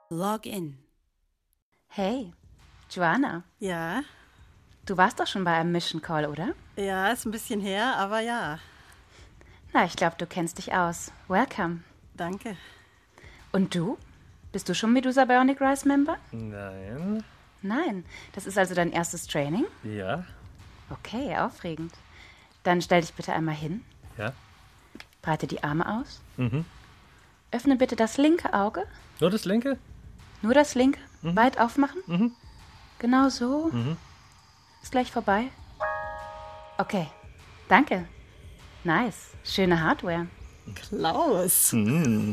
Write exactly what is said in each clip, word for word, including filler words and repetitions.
Log in. Hey, Joanna. Ja? Du warst doch schon bei einem Mission Call, oder? Ja, ist ein bisschen her, aber ja. Na, ich glaube, du kennst dich aus. Welcome. Danke. Und du? Bist du schon Medusa Bionic Rise Member? Nein. Nein. Das ist also dein erstes Training? Ja. Okay, aufregend. Dann stell dich bitte einmal hin. Ja. Breite die Arme aus. Mhm. Öffne bitte das linke Auge. Nur das linke? Nur das linke. Mhm. Weit aufmachen. Mhm. Genau so. Mhm. Ist gleich vorbei. Okay. Danke. Nice. Schöne Hardware. Klaus. Mhm.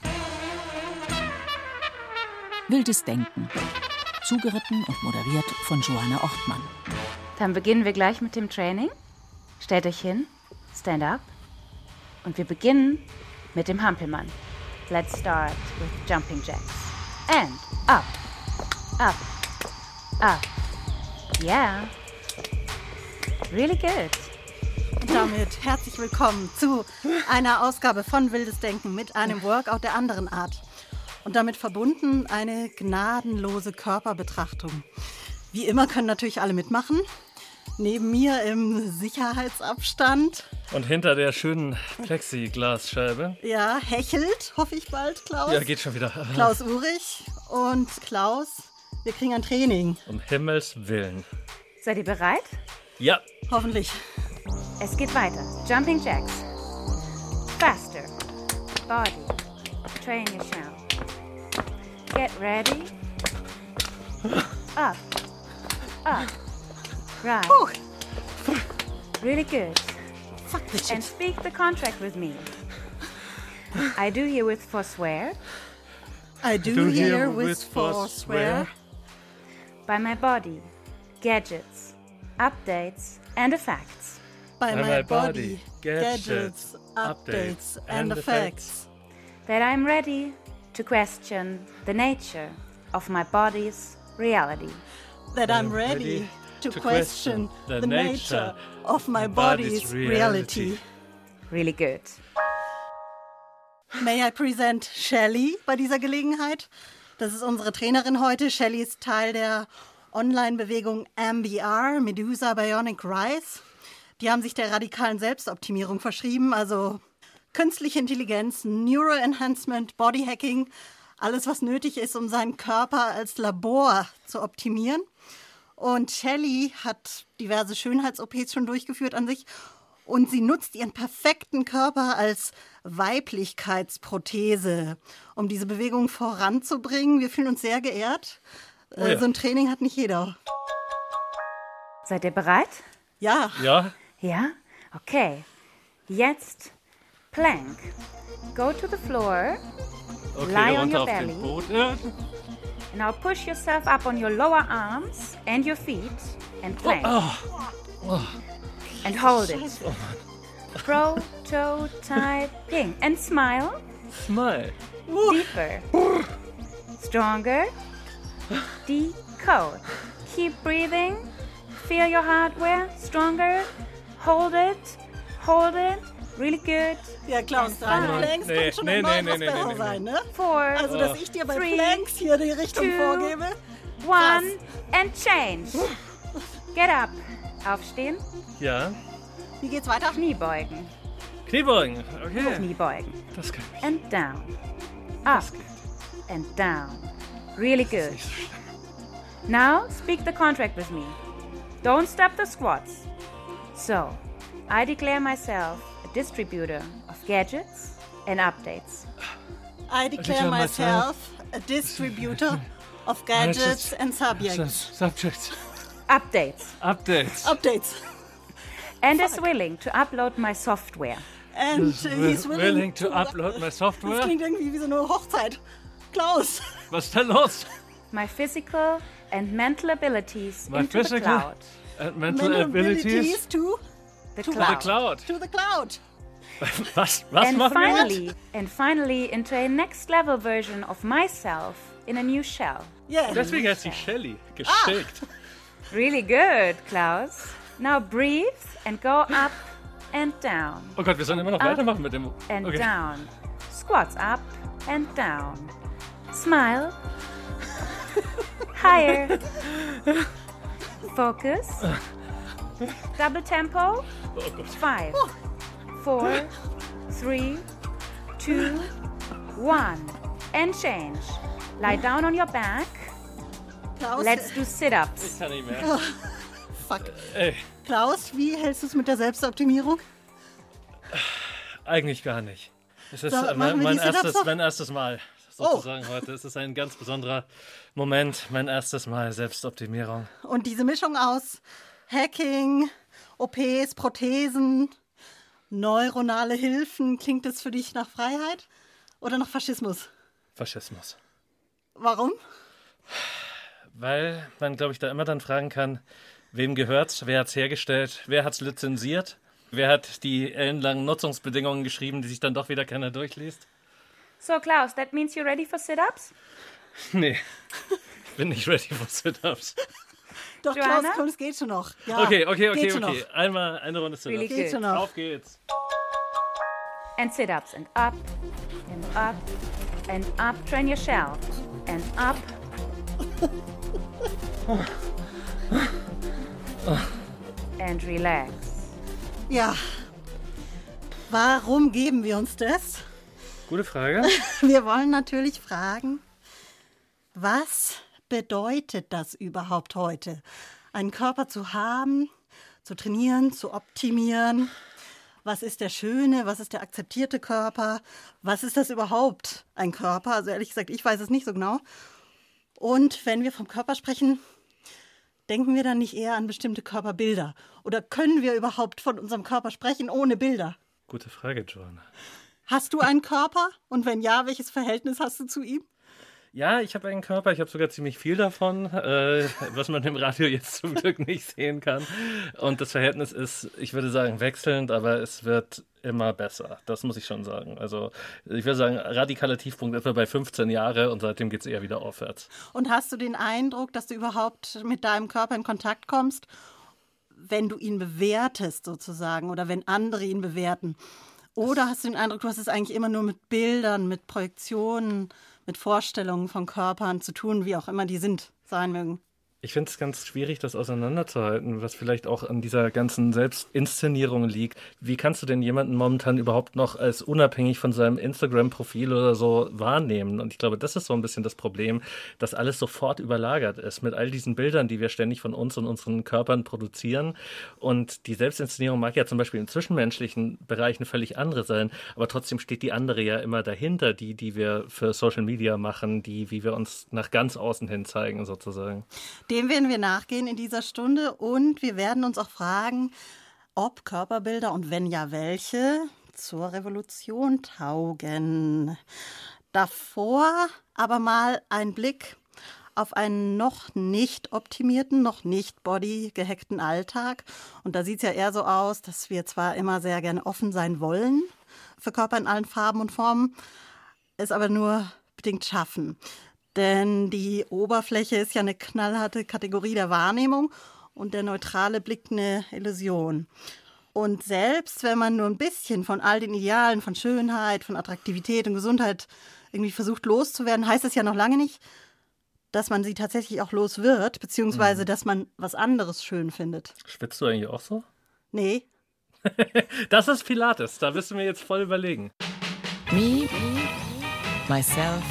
Wildes Denken. Zugeritten und moderiert von Joanna Ortmann. Dann beginnen wir gleich mit dem Training. Stellt euch hin. Stand up. Und wir beginnen mit dem Hampelmann. Let's start with jumping jacks. And up, up, up. Yeah. Really good. Und damit herzlich willkommen zu einer Ausgabe von Wildes Denken mit einem Workout der anderen Art. Und damit verbunden eine gnadenlose Körperbetrachtung. Wie immer können natürlich alle mitmachen. Neben mir im Sicherheitsabstand. Und hinter der schönen Plexiglasscheibe. Ja, hechelt, hoffe ich bald, Klaus. Ja, geht schon wieder. Klaus Uhrig und Klaus, wir kriegen ein Training. Um Himmels Willen. Seid ihr bereit? Ja. Hoffentlich. Es geht weiter. Jumping jacks. Faster. Body. Train your shell. Get ready. Up. Up. Right. Puh. Really good. Fuck the And shit. speak the contract with me. I do herewith forswear I do, Do here herewith with forswear. by my body, gadgets, updates, and effects By By my, my body, body, gadgets, gadgets, updates, updates, and and effects. that I'm ready to question the nature of my body's reality. That I'm I'm ready ready to to question question the the nature nature of my of body's body's reality. reality. Really good. May I present Shelly bei dieser Gelegenheit? Das ist unsere Trainerin heute. Shelly ist Teil der Online-Bewegung M B R, Medusa Bionic Rise. Die haben sich der radikalen Selbstoptimierung verschrieben, also künstliche Intelligenz, Neuroenhancement, Bodyhacking, alles, was nötig ist, um seinen Körper als Labor zu optimieren. Und Shelly hat diverse Schönheits-O Ps schon durchgeführt an sich und sie nutzt ihren perfekten Körper als Weiblichkeitsprothese, um diese Bewegung voranzubringen. Wir fühlen uns sehr geehrt. Oh Äh, ja. So ein Training hat nicht jeder. Seid ihr bereit? Ja, Ja. Ja? Okay. Jetzt Plank. Go to the floor. Okay, Lie on runter your auf belly. den Boden. Now push yourself up on your lower arms and your feet and plank. Oh. And hold it. Pro, toe, typing. And smile. Smile. Deeper. Stronger. Decode. Keep breathing. Feel your hardware. Stronger. Hold it. Hold it. Really good. ja Klaus, drei Nein. Planks Nee, könnte schon nee, noch nee, was nee, besser nee, nee, sein, ne? Four. Also, dass ich dir bei Three, Planks hier die Richtung two, vorgebe. One. And change. Get up. Aufstehen. Ja. Wie geht's weiter? Kniebeugen. Kniebeugen. Okay. Kniebeugen. Das kann ich. And down. Up. And down. Really good. Nicht so schlimm. Now speak the contract with me. Don't stop the squats. So, I declare myself a distributor of gadgets and updates. I declare declare myself a distributor of gadgets and subjects. Subjects. Updates. Updates. Updates. And is willing to upload my software. And uh, he's willing, Willing to upload my Das software. klingt irgendwie wie so eine Hochzeit. Klaus. Was ist denn los? My physical and mental abilities My into the physical cloud. and mental Mental abilities. to, The to The cloud. cloud. to the cloud. Was? Was And machen wir jetzt? finally, and finally into a next level version of myself in a new shell. Yeah. Deswegen heißt sie Shelly. Geschickt. Really good, Klaus. Now breathe and go up and down. Oh Gott, wir sollen immer noch Up weitermachen mit dem... And Okay. down. Squats up and down. Smile. Higher. Focus. Double tempo. Oh Gott. Five, four, three, two, one. And change. Lie down on your back. Klaus, Let's do sit-ups. Ich kann nicht mehr. fuck. Ey, Klaus, wie hältst du es mit der Selbstoptimierung? eigentlich gar nicht. Es ist So, äh, machen mein, wir mein, die Sit-ups erstes, noch? mein erstes Mal sozusagen heute. Es ist ein ganz besonderer Moment. Mein erstes Mal Selbstoptimierung. Und diese Mischung aus Hacking, O Ps, Prothesen, neuronale Hilfen, klingt das für dich nach Freiheit oder nach Faschismus? Faschismus. Warum? Weil man, glaube ich, da immer dann fragen kann, wem gehört's, wer hat's hergestellt, wer hat's lizenziert, wer hat die ellenlangen Nutzungsbedingungen geschrieben, die sich dann doch wieder keiner durchliest. So, Klaus, that means you're ready for sit-ups? Nee, ich bin nicht ready for Sit-Ups. Doch, Joanna? Klaus, komm, es geht schon noch. Ja, Okay, okay, okay, geht schon okay. noch. Einmal eine Runde Really Sit-Ups. Geht schon noch. Auf geht's. And sit-ups. And up. And up. And up. Train your shell. And up. And relax. Ja. Warum geben wir uns das? Gute Frage. Wir wollen natürlich fragen, was bedeutet das überhaupt heute? Einen Körper zu haben, zu trainieren, zu optimieren. Was ist der schöne, was ist der akzeptierte Körper? Was ist das überhaupt, ein Körper? Also ehrlich gesagt, ich weiß es nicht so genau. Und wenn wir vom Körper sprechen, denken wir dann nicht eher an bestimmte Körperbilder? Oder können wir überhaupt von unserem Körper sprechen ohne Bilder? Gute Frage, Joanna. Hast du einen Körper? Und wenn ja, welches Verhältnis hast du zu ihm? Ja, ich habe einen Körper, ich habe sogar ziemlich viel davon, äh, was man im Radio jetzt zum Glück nicht sehen kann. Und das Verhältnis ist, ich würde sagen, wechselnd, aber es wird immer besser. Das muss ich schon sagen. Also ich würde sagen, radikaler Tiefpunkt etwa bei fünfzehn Jahre und seitdem geht es eher wieder aufwärts. Und hast du den Eindruck, dass du überhaupt mit deinem Körper in Kontakt kommst, wenn du ihn bewertest sozusagen oder wenn andere ihn bewerten? Oder hast du den Eindruck, du hast es eigentlich immer nur mit Bildern, mit Projektionen, mit Vorstellungen von Körpern zu tun, wie auch immer die sind, sein mögen? Ich finde es ganz schwierig, das auseinanderzuhalten, was vielleicht auch an dieser ganzen Selbstinszenierung liegt. Wie kannst du denn jemanden momentan überhaupt noch als unabhängig von seinem Instagram-Profil oder so wahrnehmen? Und ich glaube, das ist so ein bisschen das Problem, dass alles sofort überlagert ist mit all diesen Bildern, die wir ständig von uns und unseren Körpern produzieren. Und die Selbstinszenierung mag ja zum Beispiel im zwischenmenschlichen Bereich eine völlig andere sein, aber trotzdem steht die andere ja immer dahinter, die, die wir für Social Media machen, die, wie wir uns nach ganz außen hin zeigen sozusagen. Dem werden wir nachgehen in dieser Stunde und wir werden uns auch fragen, ob Körperbilder und wenn ja, welche zur Revolution taugen. Davor aber mal ein Blick auf einen noch nicht optimierten, noch nicht bodygehackten Alltag. Und da sieht es ja eher so aus, dass wir zwar immer sehr gerne offen sein wollen für Körper in allen Farben und Formen, es aber nur bedingt schaffen. Denn die Oberfläche ist ja eine knallharte Kategorie der Wahrnehmung und der neutrale Blick eine Illusion. Und selbst wenn man nur ein bisschen von all den Idealen von Schönheit, von Attraktivität und Gesundheit irgendwie versucht loszuwerden, heißt es ja noch lange nicht, dass man sie tatsächlich auch los wird, beziehungsweise dass man was anderes schön findet. Schwitzt du eigentlich auch so? Nee. Das ist Pilates, da müssen wir jetzt voll überlegen. Me, myself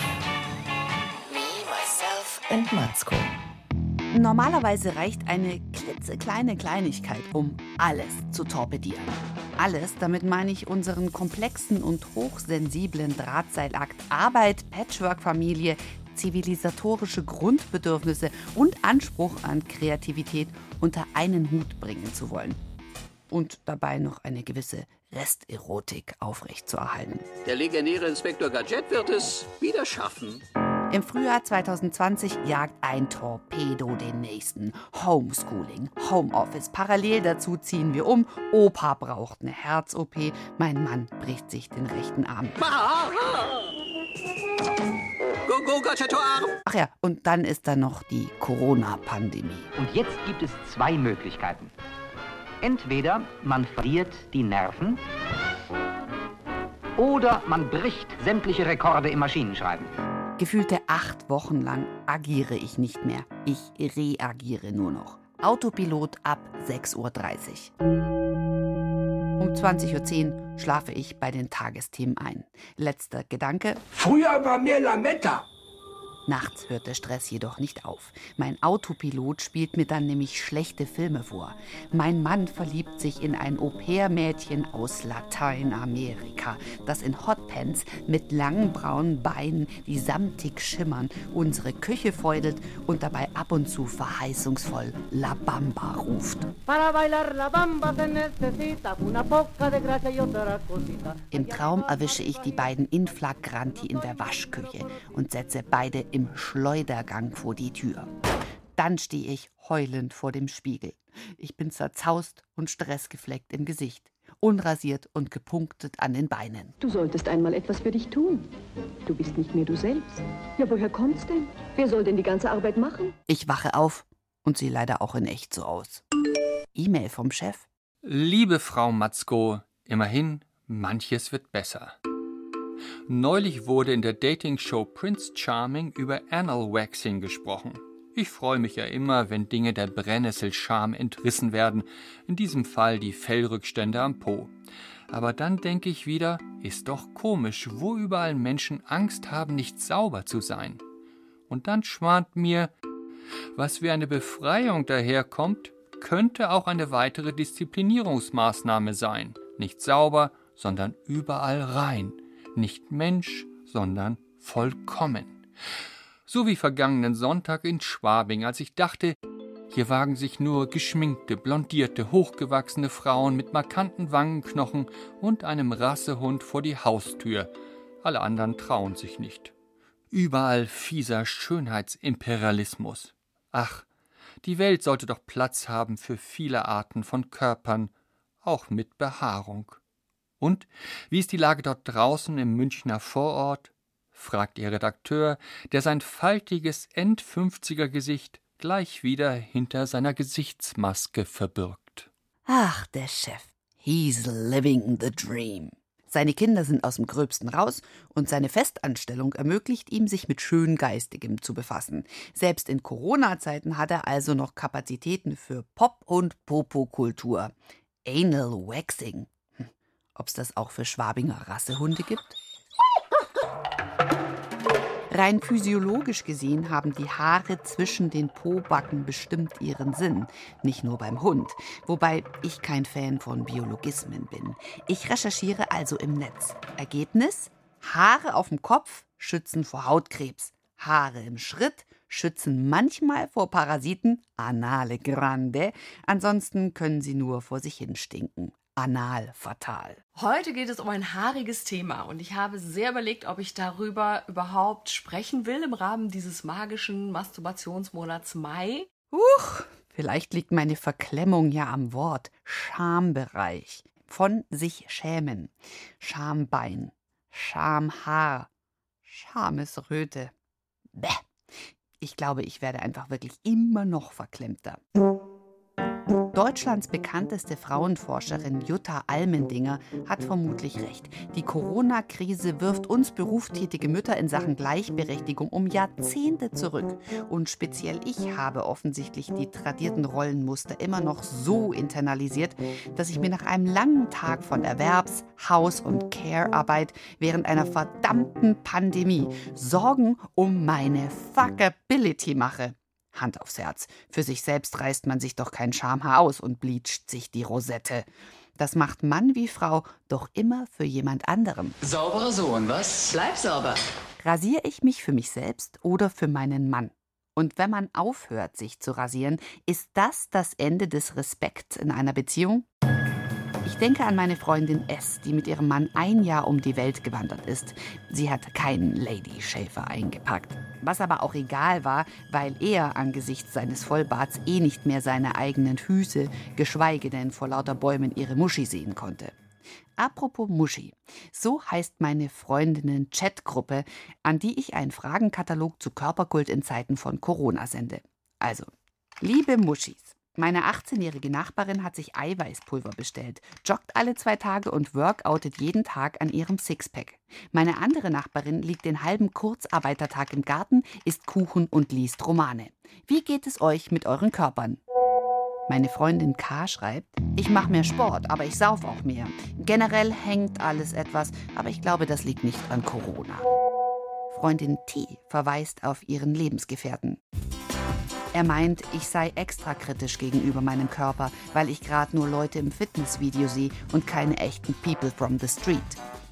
and Matzko. Normalerweise reicht eine klitzekleine Kleinigkeit, um alles zu torpedieren. Alles, damit meine ich unseren komplexen und hochsensiblen Drahtseilakt Arbeit, Patchwork-Familie, zivilisatorische Grundbedürfnisse und Anspruch an Kreativität unter einen Hut bringen zu wollen. Und dabei noch eine gewisse Resterotik aufrechtzuerhalten. Der legendäre Inspektor Gadget wird es wieder schaffen. Im Frühjahr zwanzig zwanzig jagt ein Torpedo den nächsten. Homeschooling, Homeoffice. Parallel dazu ziehen wir um. Opa braucht eine Herz-O P. Mein Mann bricht sich den rechten Arm. Go, go, Gadgetarm! Ach ja, und dann ist da noch die Corona-Pandemie. Und jetzt gibt es zwei Möglichkeiten. Entweder man verliert die Nerven oder man bricht sämtliche Rekorde im Maschinenschreiben. Gefühlte acht Wochen lang agiere ich nicht mehr. Ich reagiere nur noch. Autopilot ab sechs Uhr dreißig. Um zwanzig Uhr zehn schlafe ich bei den Tagesthemen ein. Letzter Gedanke. Früher war mehr Lametta. Nachts hört der Stress jedoch nicht auf. Mein Autopilot spielt mir dann nämlich schlechte Filme vor. Mein Mann verliebt sich in ein Au-pair-Mädchen aus Lateinamerika, das in Hotpants mit langen braunen Beinen, die samtig schimmern, unsere Küche feudelt und dabei ab und zu verheißungsvoll La Bamba ruft. Im Traum erwische ich die beiden in flagranti in der Waschküche und setze beide im Schleudergang vor die Tür. Dann stehe ich heulend vor dem Spiegel. Ich bin zerzaust und stressgefleckt im Gesicht, unrasiert und gepunktet an den Beinen. Du solltest einmal etwas für dich tun. Du bist nicht mehr du selbst. Ja, woher kommt's denn? Wer soll denn die ganze Arbeit machen? Ich wache auf und sehe leider auch in echt so aus. E-Mail vom Chef. Liebe Frau Matzko, immerhin, manches wird besser. Neulich wurde in der Dating-Show Prince Charming über Anal Waxing gesprochen. Ich freue mich ja immer, wenn Dinge der Brennnesselscham entrissen werden, in diesem Fall die Fellrückstände am Po. Aber dann denke ich wieder, ist doch komisch, wo überall Menschen Angst haben, nicht sauber zu sein. Und dann schwant mir, was wie eine Befreiung daherkommt, könnte auch eine weitere Disziplinierungsmaßnahme sein. Nicht sauber, sondern überall rein. Nicht Mensch, sondern vollkommen. So wie vergangenen Sonntag in Schwabing, als ich dachte, hier wagen sich nur geschminkte, blondierte, hochgewachsene Frauen mit markanten Wangenknochen und einem Rassehund vor die Haustür. Alle anderen trauen sich nicht. Überall fieser Schönheitsimperialismus. Ach, die Welt sollte doch Platz haben für viele Arten von Körpern, auch mit Behaarung. Und wie ist die Lage dort draußen im Münchner Vorort? Fragt ihr Redakteur, der sein faltiges End-fünfziger-Gesicht gleich wieder hinter seiner Gesichtsmaske verbirgt. Ach, der Chef. He's living the dream. Seine Kinder sind aus dem Gröbsten raus und seine Festanstellung ermöglicht ihm, sich mit Schöngeistigem zu befassen. Selbst in Corona-Zeiten hat er also noch Kapazitäten für Pop- und Popokultur. Anal Waxing. Ob es das auch für Schwabinger Rassehunde gibt? Rein physiologisch gesehen haben die Haare zwischen den Pobacken bestimmt ihren Sinn, nicht nur beim Hund, wobei ich kein Fan von Biologismen bin. Ich recherchiere also im Netz. Ergebnis? Haare auf dem Kopf schützen vor Hautkrebs. Haare im Schritt schützen manchmal vor Parasiten, anale grande, ansonsten können sie nur vor sich hin stinken. Anal fatal. Heute geht es um ein haariges Thema und ich habe sehr überlegt, ob ich darüber überhaupt sprechen will im Rahmen dieses magischen Masturbationsmonats Mai. Huch, vielleicht liegt meine Verklemmung ja am Wort Schambereich. Von sich schämen. Schambein. Schamhaar. Schamesröte. Bäh. Ich glaube, ich werde einfach wirklich immer noch verklemmter. Deutschlands bekannteste Frauenforscherin Jutta Almendinger hat vermutlich recht. Die Corona-Krise wirft uns berufstätige Mütter in Sachen Gleichberechtigung um Jahrzehnte zurück. Und speziell ich habe offensichtlich die tradierten Rollenmuster immer noch so internalisiert, dass ich mir nach einem langen Tag von Erwerbs-, Haus- und Care-Arbeit während einer verdammten Pandemie Sorgen um meine Fuckability mache. Hand aufs Herz. Für sich selbst reißt man sich doch kein Schamhaar aus und bleacht sich die Rosette. Das macht Mann wie Frau doch immer für jemand anderem. Sauberer Sohn, was? Bleib sauber. Rasiere ich mich für mich selbst oder für meinen Mann? Und wenn man aufhört, sich zu rasieren, ist das das Ende des Respekts in einer Beziehung? Ich denke an meine Freundin S., die mit ihrem Mann ein Jahr um die Welt gewandert ist. Sie hat keinen Lady Shaver eingepackt. Was aber auch egal war, weil er angesichts seines Vollbarts eh nicht mehr seine eigenen Füße, geschweige denn vor lauter Bäumen ihre Muschi sehen konnte. Apropos Muschi, so heißt meine Freundinnen-Chatgruppe, an die ich einen Fragenkatalog zu Körperkult in Zeiten von Corona sende. Also, liebe Muschis, Meine achtzehnjährige Nachbarin hat sich Eiweißpulver bestellt, joggt alle zwei Tage und workoutet jeden Tag an ihrem Sixpack. Meine andere Nachbarin liegt den halben Kurzarbeitertag im Garten, isst Kuchen und liest Romane. Wie geht es euch mit euren Körpern? Meine Freundin K. schreibt, ich mache mehr Sport, aber ich sauf auch mehr. Generell hängt alles etwas, aber ich glaube, das liegt nicht an Corona. Freundin T. verweist auf ihren Lebensgefährten. Er meint, ich sei extra kritisch gegenüber meinem Körper, weil ich gerade nur Leute im Fitnessvideo sehe und keine echten People from the street.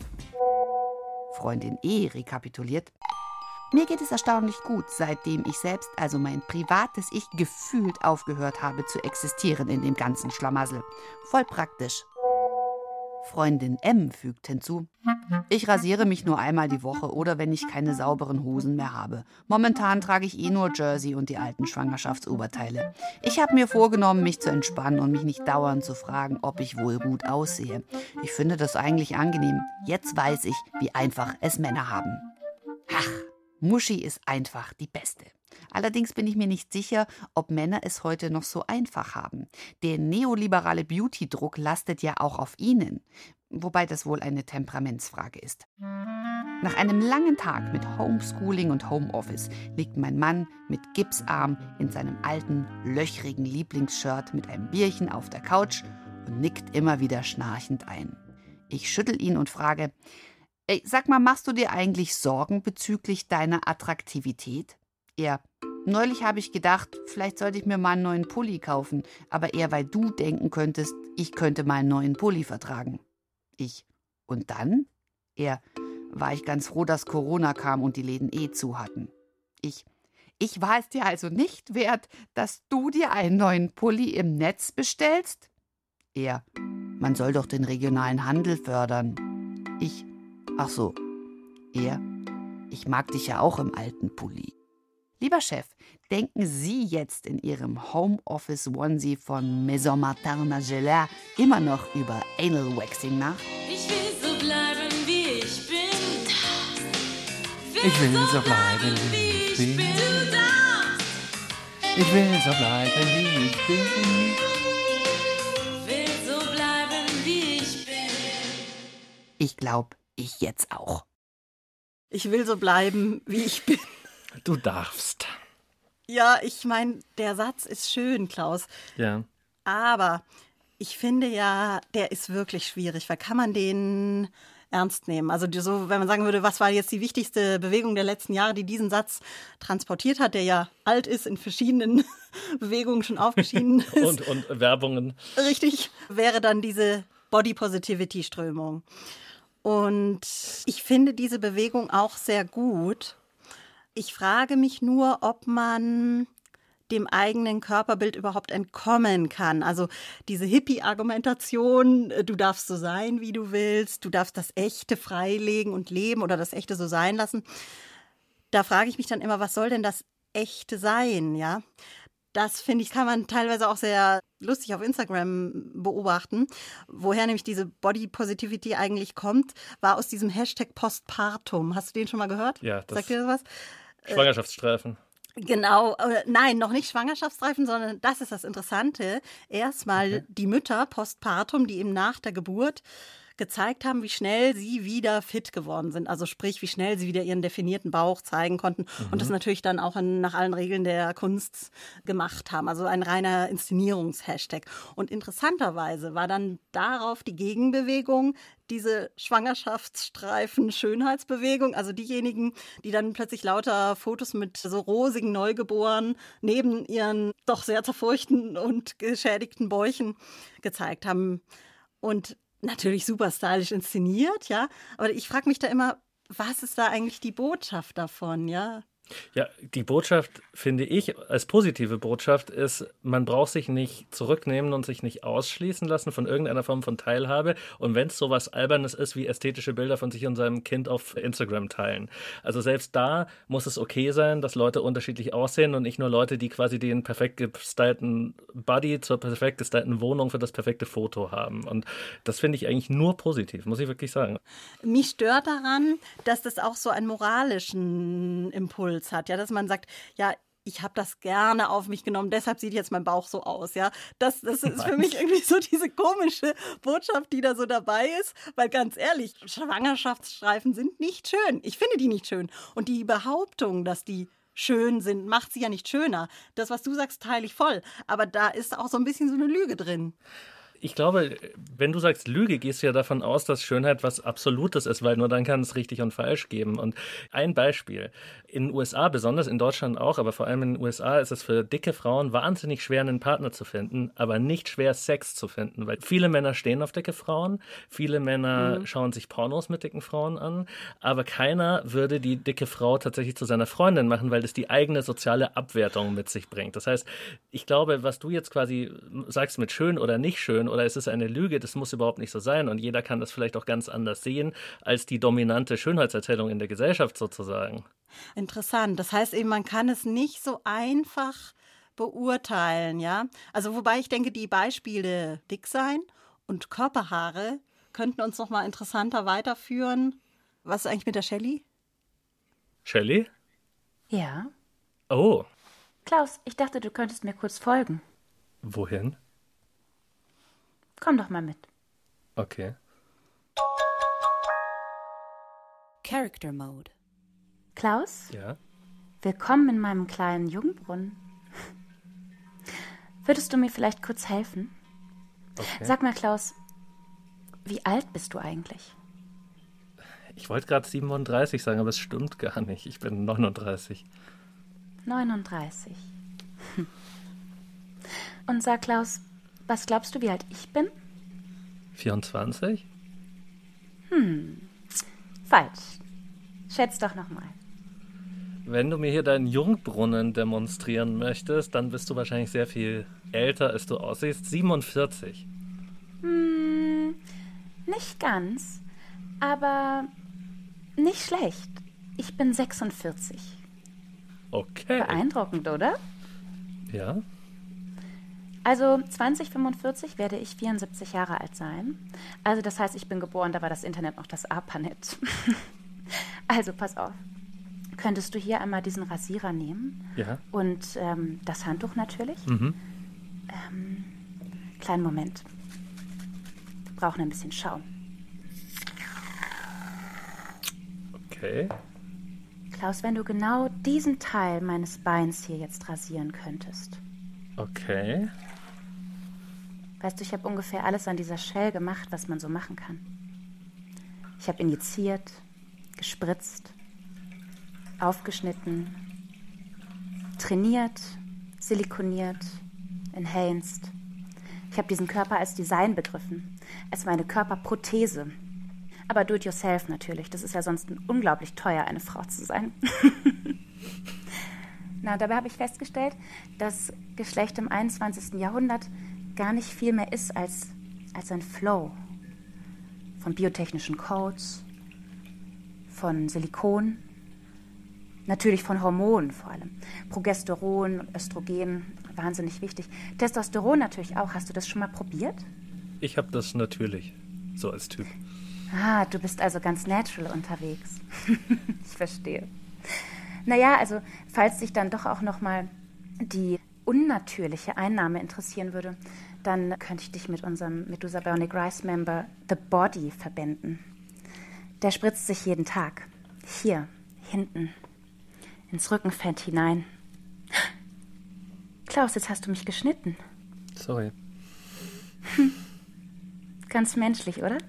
Freundin E. rekapituliert. Mir geht es erstaunlich gut, seitdem ich selbst, also mein privates Ich, gefühlt aufgehört habe zu existieren in dem ganzen Schlamassel. Voll praktisch. Freundin M. fügt hinzu, ich rasiere mich nur einmal die Woche oder wenn ich keine sauberen Hosen mehr habe. Momentan trage ich eh nur Jersey und die alten Schwangerschaftsoberteile. Ich habe mir vorgenommen, mich zu entspannen und mich nicht dauernd zu fragen, ob ich wohl gut aussehe. Ich finde das eigentlich angenehm. Jetzt weiß ich, wie einfach es Männer haben. Ach, Muschi ist einfach die Beste. Allerdings bin ich mir nicht sicher, ob Männer es heute noch so einfach haben. Der neoliberale Beauty-Druck lastet ja auch auf ihnen, wobei das wohl eine Temperamentsfrage ist. Nach einem langen Tag mit Homeschooling und Homeoffice liegt mein Mann mit Gipsarm in seinem alten, löchrigen Lieblingsshirt mit einem Bierchen auf der Couch und nickt immer wieder schnarchend ein. Ich schüttel ihn und frage, ey, sag mal, machst du dir eigentlich Sorgen bezüglich deiner Attraktivität? Er, neulich habe ich gedacht, vielleicht sollte ich mir mal einen neuen Pulli kaufen, aber eher, weil du denken könntest, ich könnte mal einen neuen Pulli vertragen. Ich, und dann? Er, war ich ganz froh, dass Corona kam und die Läden eh zu hatten. Ich, ich war es dir also nicht wert, dass du dir einen neuen Pulli im Netz bestellst? Er, man soll doch den regionalen Handel fördern. Ich, ach so. Er, ich mag dich ja auch im alten Pulli. Lieber Chef, denken Sie jetzt in Ihrem Homeoffice-Onesie von Maison Martin Margiela immer noch über Anal Waxing nach? Ich will so bleiben, wie ich bin. Ich will so bleiben, wie ich bin. Ich will so bleiben, wie ich bin. Will so bleiben, wie ich bin. Ich glaube, ich jetzt auch. Ich will so bleiben, wie ich bin. Du darfst. Ja, ich meine, der Satz ist schön, Klaus. Ja. Aber ich finde ja, der ist wirklich schwierig, weil kann man den ernst nehmen? Also so, wenn man sagen würde, was war jetzt die wichtigste Bewegung der letzten Jahre, die diesen Satz transportiert hat, der ja alt ist, in verschiedenen Bewegungen schon aufgeschieden ist. und, und Werbungen. Richtig, wäre dann diese Body-Positivity-Strömung. Und ich finde diese Bewegung auch sehr gut. Ich frage mich nur, ob man dem eigenen Körperbild überhaupt entkommen kann. Also diese Hippie-Argumentation, du darfst so sein, wie du willst, du darfst das Echte freilegen und leben oder das Echte so sein lassen. Da frage ich mich dann immer, was soll denn das Echte sein, ja? Das, finde ich, kann man teilweise auch sehr lustig auf Instagram beobachten. Woher nämlich diese Body Positivity eigentlich kommt, war aus diesem Hashtag Postpartum. Hast du den schon mal gehört? Ja. Das Sagt dir das was? Schwangerschaftsstreifen. Genau, äh, nein, noch nicht Schwangerschaftsstreifen, sondern das ist das Interessante. Erstmal okay. Die Mütter postpartum, die eben nach der Geburt gezeigt haben, wie schnell sie wieder fit geworden sind. Also sprich, wie schnell sie wieder ihren definierten Bauch zeigen konnten mhm. und das natürlich dann auch in, nach allen Regeln der Kunst gemacht haben. Also ein reiner Inszenierungshashtag. Und interessanterweise war dann darauf die Gegenbewegung, diese Schwangerschaftsstreifen-Schönheitsbewegung, also diejenigen, die dann plötzlich lauter Fotos mit so rosigen Neugeborenen neben ihren doch sehr zerfurchten und geschädigten Bäuchen gezeigt haben. Und natürlich super stylisch inszeniert, ja. Aber ich frage mich da immer, was ist da eigentlich die Botschaft davon, ja? Ja, die Botschaft, finde ich, als positive Botschaft ist, man braucht sich nicht zurücknehmen und sich nicht ausschließen lassen von irgendeiner Form von Teilhabe. Und wenn es sowas Albernes ist, wie ästhetische Bilder von sich und seinem Kind auf Instagram teilen. Also selbst da muss es okay sein, dass Leute unterschiedlich aussehen und nicht nur Leute, die quasi den perfekt gestylten Body zur perfekt gestylten Wohnung für das perfekte Foto haben. Und das finde ich eigentlich nur positiv, muss ich wirklich sagen. Mich stört daran, dass das auch so einen moralischen Impuls hat, ja, dass man sagt, ja, ich habe das gerne auf mich genommen, deshalb sieht jetzt mein Bauch so aus, ja. Das, das ist für mich irgendwie so diese komische Botschaft, die da so dabei ist, weil ganz ehrlich, Schwangerschaftsstreifen sind nicht schön. Ich finde die nicht schön. Und die Behauptung, dass die schön sind, macht sie ja nicht schöner. Das, was du sagst, teile ich voll. Aber da ist auch so ein bisschen so eine Lüge drin. Ich glaube, wenn du sagst Lüge, gehst du ja davon aus, dass Schönheit was Absolutes ist, weil nur dann kann es richtig und falsch geben. Und ein Beispiel. In den U S A, besonders in Deutschland auch, aber vor allem in den U S A ist es für dicke Frauen wahnsinnig schwer, einen Partner zu finden, aber nicht schwer, Sex zu finden. Weil viele Männer stehen auf dicke Frauen, viele Männer mhm. schauen sich Pornos mit dicken Frauen an, aber keiner würde die dicke Frau tatsächlich zu seiner Freundin machen, weil das die eigene soziale Abwertung mit sich bringt. Das heißt, ich glaube, was du jetzt quasi sagst mit schön oder nicht schön, oder ist es eine Lüge, das muss überhaupt nicht so sein und jeder kann das vielleicht auch ganz anders sehen als die dominante Schönheitserzählung in der Gesellschaft sozusagen. Interessant. Das heißt eben, man kann es nicht so einfach beurteilen, ja? Also wobei ich denke, die Beispiele dick sein und Körperhaare könnten uns noch mal interessanter weiterführen. Was ist eigentlich mit der Shelley? Shelley? Ja. Oh. Klaus, ich dachte, du könntest mir kurz folgen. Wohin? Komm doch mal mit. Okay. Character Mode. Klaus? Ja? Willkommen in meinem kleinen Jungbrunnen. Würdest du mir vielleicht kurz helfen? Okay. Sag mal, Klaus, wie alt bist du eigentlich? Ich wollte gerade siebenunddreißig sagen, aber es stimmt gar nicht. Ich bin neununddreißig. neununddreißig. Und sag, Klaus, was glaubst du, wie alt ich bin? vierundzwanzig? Hm, falsch. Schätz doch noch mal. Wenn du mir hier deinen Jungbrunnen demonstrieren möchtest, dann bist du wahrscheinlich sehr viel älter, als du aussiehst. siebenundvierzig. Hm, nicht ganz, aber nicht schlecht. Ich bin sechsundvierzig. Okay. Beeindruckend, oder? Ja. Also zwanzig fünfundvierzig werde ich vierundsiebzig Jahre alt sein. Also das heißt, ich bin geboren, da war das Internet noch das ARPANET. Also pass auf. Könntest du hier einmal diesen Rasierer nehmen? Ja. Und ähm, das Handtuch natürlich. Mhm. Ähm, kleinen Moment. Wir brauchen ein bisschen Schaum. Okay. Klaus, wenn du genau diesen Teil meines Beins hier jetzt rasieren könntest. Okay. Weißt du, ich habe ungefähr alles an dieser Shell gemacht, was man so machen kann. Ich habe injiziert, gespritzt, aufgeschnitten, trainiert, silikoniert, enhanced. Ich habe diesen Körper als Design begriffen, als meine Körperprothese. Aber do it yourself natürlich. Das ist ja sonst unglaublich teuer, eine Frau zu sein. Na, dabei habe ich festgestellt, dass Geschlecht im einundzwanzigsten Jahrhundert gar nicht viel mehr ist als, als ein Flow von biotechnischen Codes, von Silikon, natürlich von Hormonen vor allem. Progesteron und Östrogen, wahnsinnig wichtig. Testosteron natürlich auch. Hast du das schon mal probiert? Ich habe das natürlich, so als Typ. Ah, du bist also ganz natural unterwegs. Ich verstehe. Naja, also falls dich dann doch auch noch mal die unnatürliche Einnahme interessieren würde, dann könnte ich dich mit unserem Medusa Bionic Rice Member The Body verbinden. Der spritzt sich jeden Tag. Hier, hinten, ins Rückenfett hinein. Klaus, jetzt hast du mich geschnitten. Sorry. Hm. Ganz menschlich, oder?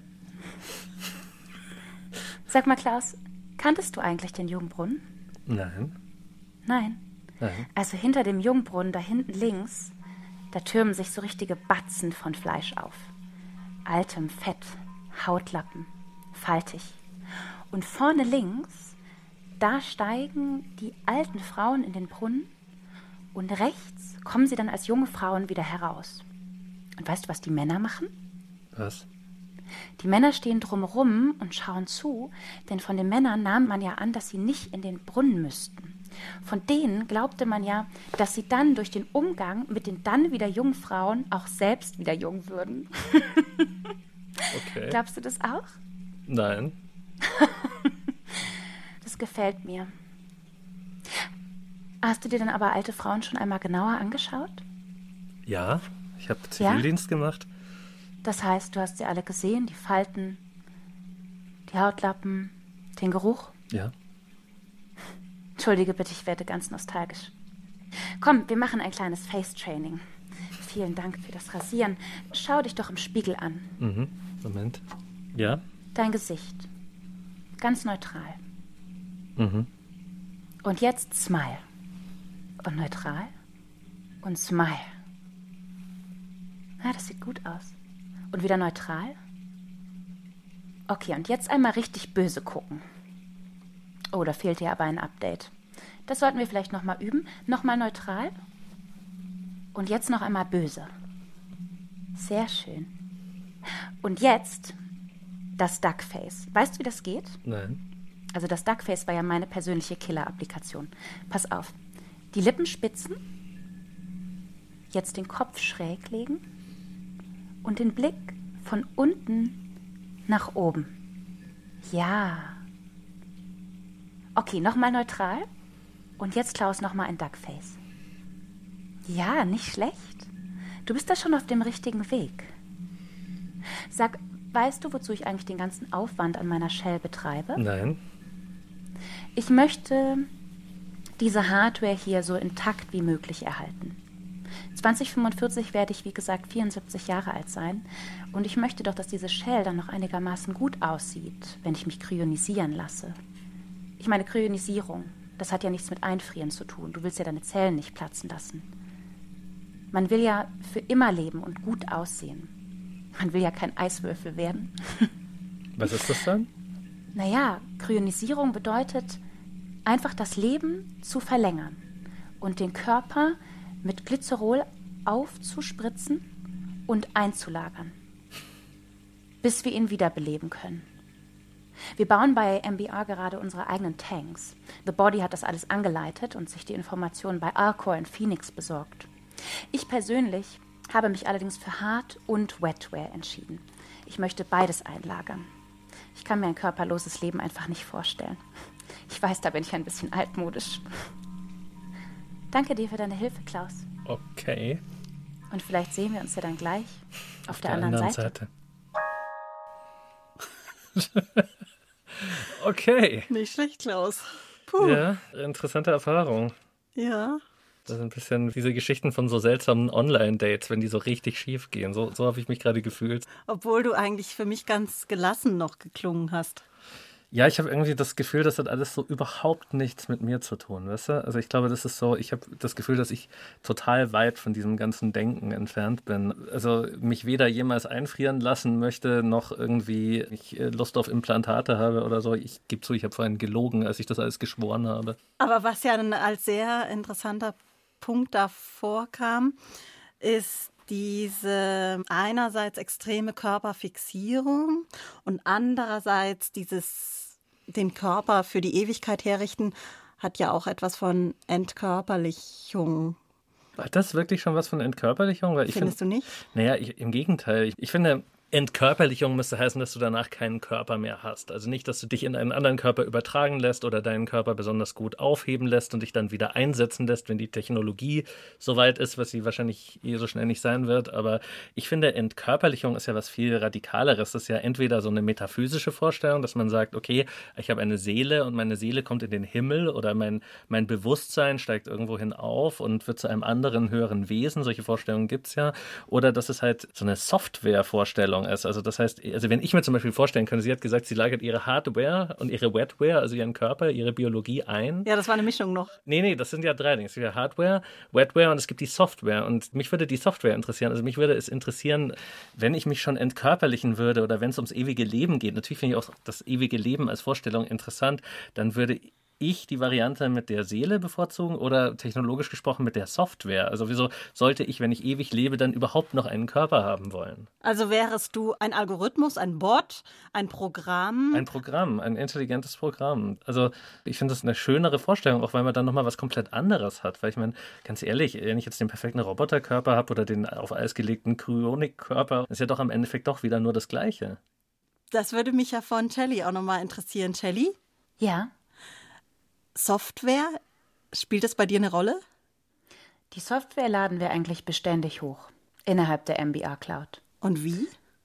Sag mal, Klaus, kanntest du eigentlich den Jungbrunnen? Nein. Nein? Nein. Also hinter dem Jungbrunnen, da hinten links, da türmen sich so richtige Batzen von Fleisch auf. Altem Fett, Hautlappen, faltig. Und vorne links, da steigen die alten Frauen in den Brunnen und rechts kommen sie dann als junge Frauen wieder heraus. Und weißt du, was die Männer machen? Was? Die Männer stehen drumherum und schauen zu, denn von den Männern nahm man ja an, dass sie nicht in den Brunnen müssten. Von denen glaubte man ja, dass sie dann durch den Umgang mit den dann wieder jungen Frauen auch selbst wieder jung würden. Okay. Glaubst du das auch? Nein. Das gefällt mir. Hast du dir denn aber alte Frauen schon einmal genauer angeschaut? Ja, ich habe Zivildienst ja? gemacht. Das heißt, du hast sie alle gesehen, die Falten, die Hautlappen, den Geruch? Ja. Entschuldige bitte, ich werde ganz nostalgisch. Komm, wir machen ein kleines Face-Training. Vielen Dank für das Rasieren. Schau dich doch im Spiegel an. Mhm. Moment. Ja? Dein Gesicht. Ganz neutral. Mhm. Und jetzt Smile. Und neutral. Und Smile. Ja, das sieht gut aus. Und wieder neutral. Okay, und jetzt einmal richtig böse gucken. Oh, da fehlt dir aber ein Update. Das sollten wir vielleicht nochmal üben. Nochmal neutral. Und jetzt noch einmal böse. Sehr schön. Und jetzt das Duckface. Weißt du, wie das geht? Nein. Also das Duckface war ja meine persönliche Killer-Applikation. Pass auf. Die Lippen spitzen. Jetzt den Kopf schräg legen. Und den Blick von unten nach oben. Ja. Okay, nochmal neutral. Und jetzt, Klaus, nochmal ein Duckface. Ja, nicht schlecht. Du bist da schon auf dem richtigen Weg. Sag, weißt du, wozu ich eigentlich den ganzen Aufwand an meiner Shell betreibe? Nein. Ich möchte diese Hardware hier so intakt wie möglich erhalten. zwanzig fünfundvierzig werde ich, wie gesagt, vierundsiebzig Jahre alt sein. Und ich möchte doch, dass diese Shell dann noch einigermaßen gut aussieht, wenn ich mich kryonisieren lasse. Ich meine, Kryonisierung, das hat ja nichts mit Einfrieren zu tun. Du willst ja deine Zellen nicht platzen lassen. Man will ja für immer leben und gut aussehen. Man will ja kein Eiswürfel werden. Was ist das dann? Naja, Kryonisierung bedeutet, einfach das Leben zu verlängern und den Körper mit Glycerol aufzuspritzen und einzulagern, bis wir ihn wiederbeleben können. Wir bauen bei M B R gerade unsere eigenen Tanks. The Body hat das alles angeleitet und sich die Informationen bei Alcor in Phoenix besorgt. Ich persönlich habe mich allerdings für Hard- und Wetware entschieden. Ich möchte beides einlagern. Ich kann mir ein körperloses Leben einfach nicht vorstellen. Ich weiß, da bin ich ein bisschen altmodisch. Danke dir für deine Hilfe, Klaus. Okay. Und vielleicht sehen wir uns ja dann gleich auf, auf der, der anderen, anderen Seite. Seite. Okay. Nicht schlecht, Klaus. Puh. Ja, interessante Erfahrung. Ja. Das sind ein bisschen diese Geschichten von so seltsamen Online-Dates, wenn die so richtig schief gehen. So, so habe ich mich gerade gefühlt. Obwohl du eigentlich für mich ganz gelassen noch geklungen hast. Ja, ich habe irgendwie das Gefühl, das hat alles so überhaupt nichts mit mir zu tun, weißt du? Also ich glaube, das ist so, ich habe das Gefühl, dass ich total weit von diesem ganzen Denken entfernt bin. Also mich weder jemals einfrieren lassen möchte, noch irgendwie ich Lust auf Implantate habe oder so. Ich gebe zu, ich habe vorhin gelogen, als ich das alles geschworen habe. Aber was ja als sehr interessanter Punkt davor kam, ist diese einerseits extreme Körperfixierung und andererseits dieses den Körper für die Ewigkeit herrichten, hat ja auch etwas von Entkörperlichung. Hat das wirklich schon was von Entkörperlichung? Weil ich Findest find, du nicht? Naja, ich, im Gegenteil. Ich, ich finde, Entkörperlichung müsste heißen, dass du danach keinen Körper mehr hast. Also nicht, dass du dich in einen anderen Körper übertragen lässt oder deinen Körper besonders gut aufheben lässt und dich dann wieder einsetzen lässt, wenn die Technologie so weit ist, was sie wahrscheinlich eh so schnell nicht sein wird. Aber ich finde, Entkörperlichung ist ja was viel Radikaleres. Das ist ja entweder so eine metaphysische Vorstellung, dass man sagt, okay, ich habe eine Seele und meine Seele kommt in den Himmel oder mein, mein Bewusstsein steigt irgendwohin auf und wird zu einem anderen, höheren Wesen. Solche Vorstellungen gibt es ja. Oder dass es halt so eine Software-Vorstellung ist. Also das heißt, also wenn ich mir zum Beispiel vorstellen könnte, sie hat gesagt, sie lagert ihre Hardware und ihre Wetware, also ihren Körper, ihre Biologie ein. Ja, das war eine Mischung noch. Nee, nee, das sind ja drei Dinge. Es gibt ja Hardware, Wetware und es gibt die Software. Und mich würde die Software interessieren. Also mich würde es interessieren, wenn ich mich schon entkörperlichen würde oder wenn es ums ewige Leben geht. Natürlich finde ich auch das ewige Leben als Vorstellung interessant. Dann würde ich die Variante mit der Seele bevorzugen oder technologisch gesprochen mit der Software? Also wieso sollte ich, wenn ich ewig lebe, dann überhaupt noch einen Körper haben wollen? Also wärest du ein Algorithmus, ein Bot, ein Programm? Ein Programm, ein intelligentes Programm. Also ich finde das eine schönere Vorstellung, auch weil man dann nochmal was komplett anderes hat. Weil ich meine, ganz ehrlich, wenn ich jetzt den perfekten Roboterkörper habe oder den auf Eis gelegten Kryonikkörper, ist ja doch am Endeffekt doch wieder nur das Gleiche. Das würde mich ja von Shelley auch nochmal interessieren. Shelley? Ja? Software Spielt das bei dir eine Rolle? Die Software laden wir eigentlich beständig hoch, innerhalb der M B R Cloud. Und wie?